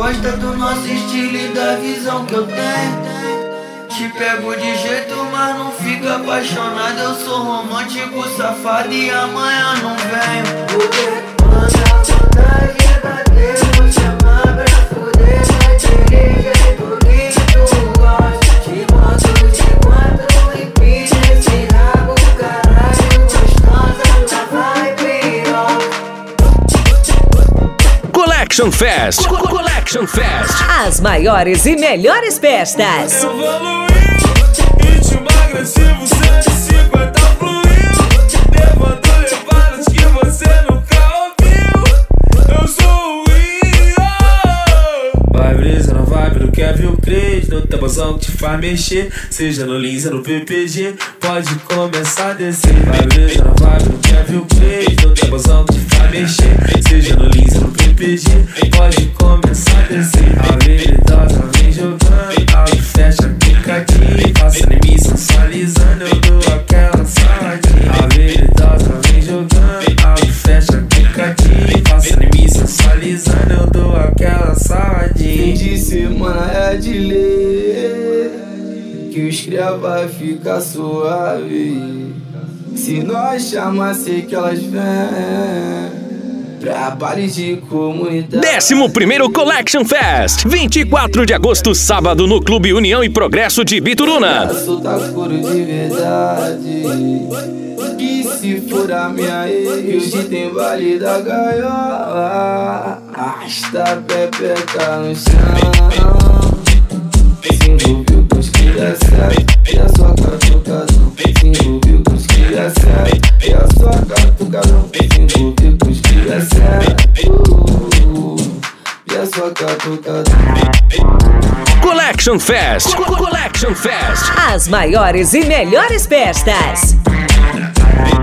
gosta do nosso estilo e da visão que eu tenho. Te pego de jeito, mas não fica apaixonado. Eu sou romântico, safado e amanhã não venho. Porque quando a vontade é bater, vou chamar pra fuder. Vai ter jeito que tu gosta. Te boto de quatro e pisa esse rabo, caralho, gostosa, lá vai piroca. Collection Fest. Collection Fest. As maiores e melhores festas. Evoluiu, ritmo agressivo, 150 fluiu. Levantou levadas que você nunca ouviu. Eu sou o Rio. Vai brisa na vibe do Kevin Cres, no tabuzão que te faz mexer. Seja no Lins ou no PPG, pode começar a descer. Vai brisa na vibe do Kevin Cres, no tabuzão que te faz mexer. Seja no Lins ou no PPG, pode começar a descer. A veridosa vem jogando, algo fecha, fica aqui. Passando em mim, sensualizando, eu dou aquela saladinha. A veridosa vem jogando, algo fecha, fica aqui. Passando em mim, sensualizando, eu dou aquela saladinha. Fim de semana é de ler, que os cria vai ficar suave. Se nós chamar, sei que elas vêm. Trabalho de comunidade. 11º Collection Fest, 24 de agosto, sábado, no Clube União e Progresso de Bituruna. Solta couro de verdade. E se for a minha ex, hoje tem vale da gaiola. Arrasta a pepeca no chão. Se envolveu com os que dá certo, e a sua catucadão. Se envolveu com os que dá certo, e a sua catucadão. Se envolveu com os que dá certo, e a sua catucadão. Collection Fest. Collection Fest. As maiores e melhores festas.